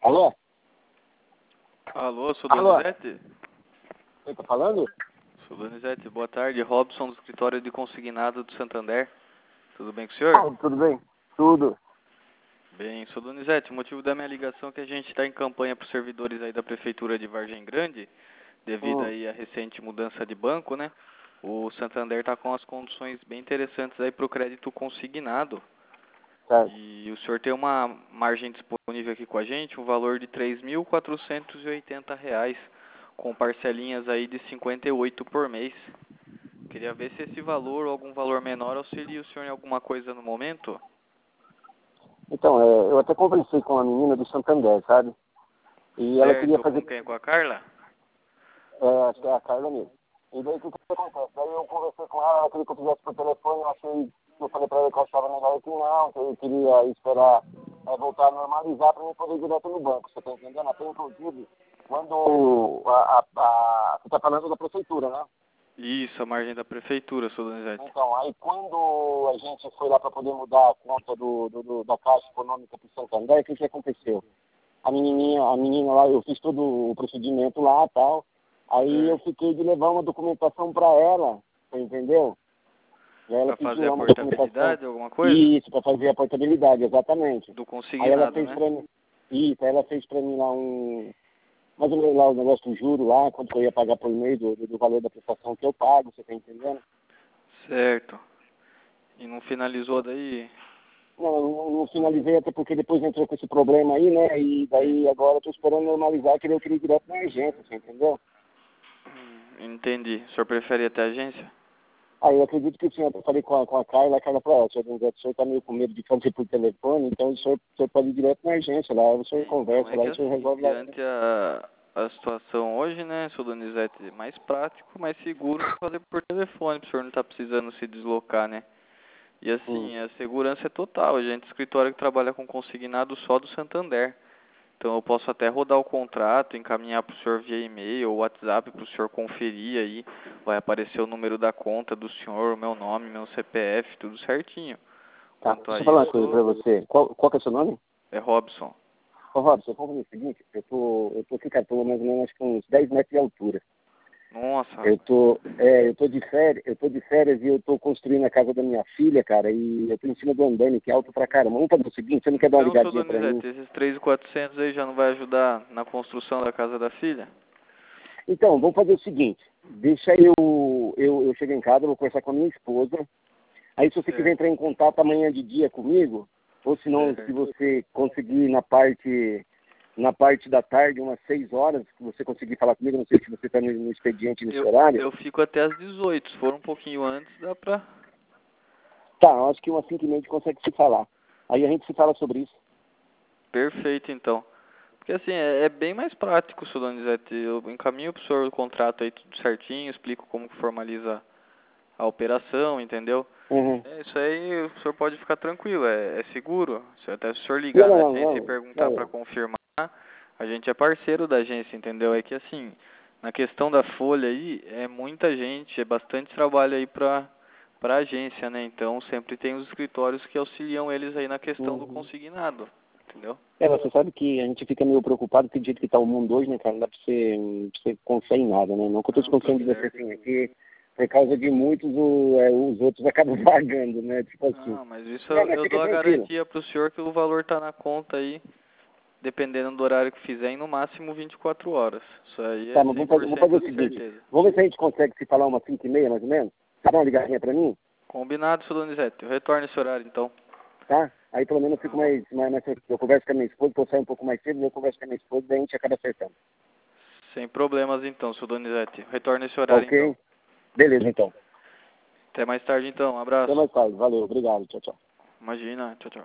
Alô? Alô, sou Alô? Donizete? Quem tá falando? Sou Donizete, boa tarde. Robson, do escritório de consignado do Santander. Tudo bem com o senhor? Ah, tudo bem? Tudo. Bem, sou Donizete. O motivo da minha ligação é que a gente está em campanha para os servidores aí da Prefeitura de Vargem Grande, devido aí à recente mudança de banco, né? O Santander está com as condições bem interessantes aí para o crédito consignado. Certo. E o senhor tem uma margem disponível aqui com a gente, um valor de R$ 3.480, com parcelinhas aí de 58 por mês. Queria ver se esse valor ou algum valor menor auxilia o senhor em alguma coisa no momento. Então, eu até conversei com a menina do Santander, sabe? E ela queria Certo, fazer... com quem? Com a Carla? acho que é a Carla mesmo. E daí o que acontece? Daí eu conversei com ela queria que eu fizesse por telefone, eu falei pra ela que eu achava melhor que não, que eu queria esperar voltar a normalizar pra mim poder ir direto no banco, você tá entendendo? Até inclusive, quando você tá falando da prefeitura, né? Isso, a margem da prefeitura, sou Donizete. Então, aí quando a gente foi lá para poder mudar a conta da Caixa Econômica para o Santander, o que aconteceu? A menina lá, eu fiz todo o procedimento lá e tal, aí eu fiquei de levar uma documentação para ela, você entendeu? E aí ela Para pediu fazer lá a uma documentação. portabilidade, alguma coisa? Isso, para fazer a portabilidade, exatamente. Do Aí ela consignado, fez né? para mim, isso, aí ela fez para mim lá mais ou menos lá o negócio do juro lá, quanto eu ia pagar por mês, do valor da prestação que eu pago, você tá entendendo? Certo. E não finalizou daí? Não finalizei até porque depois entrou com esse problema aí, né? E daí agora eu tô esperando normalizar que eu queria ir direto na agência, você entendeu? Entendi. O senhor prefere ir até a agência? Aí eu acredito que o senhor, eu falei com a Carla falou, o senhor tá meio com medo de fazer por telefone, então o senhor pode ir direto na agência lá, o senhor Então, conversa é lá que e o senhor assim, resolve lá. diante a situação hoje, né, sou Donizete, mais prático, mais seguro fazer por telefone, para o senhor não estar precisando se deslocar, né? E assim, a segurança é total. A gente é escritório que trabalha com consignado só do Santander. Então eu posso até rodar o contrato, encaminhar para o senhor via e-mail ou WhatsApp para o senhor conferir aí. Vai aparecer o número da conta do senhor, o meu nome, meu CPF, tudo certinho. Tá, Quanto a deixa eu falar uma coisa pra isso, você. Qual que é o seu nome? é Robson. Ô, Robson, vamos fazer o seguinte, eu tô aqui, cara, tô mais ou menos acho que uns 10 metros de altura. Nossa, Eu tô de férias e eu tô construindo a casa da minha filha, cara, e eu tô em cima do andame, que é alto pra caramba. Vamos fazer o seguinte, você não quer dar uma então, seu ligadinha pra mim? Donizete, esses 3.400 aí já não vai ajudar na construção da casa da filha? Então, vamos fazer o seguinte, deixa eu chegar em casa, eu vou conversar com a minha esposa, aí se você quiser Certo. entrar em contato amanhã de dia comigo, ou se não, se Certo. você conseguir na parte da tarde, umas 6 horas, que você conseguir falar comigo, não sei se você está no expediente nesse horário. Eu fico até às 18, se for um pouquinho antes, dá pra... Tá, eu acho que umas 5h30 a gente consegue se falar. Aí a gente se fala sobre isso. Perfeito, então. Porque assim, é bem mais prático, seu Donizete. Eu encaminho pro senhor o contrato aí tudo certinho, explico como que formaliza a operação, entendeu? Uhum. Isso aí o senhor pode ficar tranquilo, é seguro. Até se o senhor Não, ligar na não, agência e não, perguntar não, para não. confirmar, a gente é parceiro da agência, entendeu? É que assim, na questão da folha aí, é muita gente, é bastante trabalho aí pra agência, né? Então sempre tem os escritórios que auxiliam eles aí na questão do Uhum. consignado, entendeu? Você sabe que a gente fica meio preocupado com o jeito que tá o mundo hoje, né, cara? Não dá pra você confiar em nada, né? Não que eu tô Não, tá desconfiando de você, certo. assim, é que por causa de muitos, os outros acabam pagando, né? Tipo assim. Não, mas isso Não, mas eu fica dou a tranquilo. garantia pro senhor que o valor tá na conta aí, dependendo do horário que fizer, em no máximo 24 horas. Isso aí Tá, é mas vamos fazer 100% o de seguinte. certeza. Vamos ver se a gente consegue se falar umas 5h30, mais ou menos. Dá uma ligadinha pra mim, Combinado, seu Donizete. Eu retorno esse horário, então. tá? Aí pelo menos eu fico mais eu converso com a minha esposa, eu saio um pouco mais cedo, eu converso com a minha esposa, daí a gente acaba acertando. Sem problemas, então, seu Donizete. Retorno esse Tá horário, então. ok? Beleza, então. Até mais tarde, então. Um Até abraço. mais tarde. Valeu, obrigado. Tchau, tchau. Imagina. Tchau, tchau.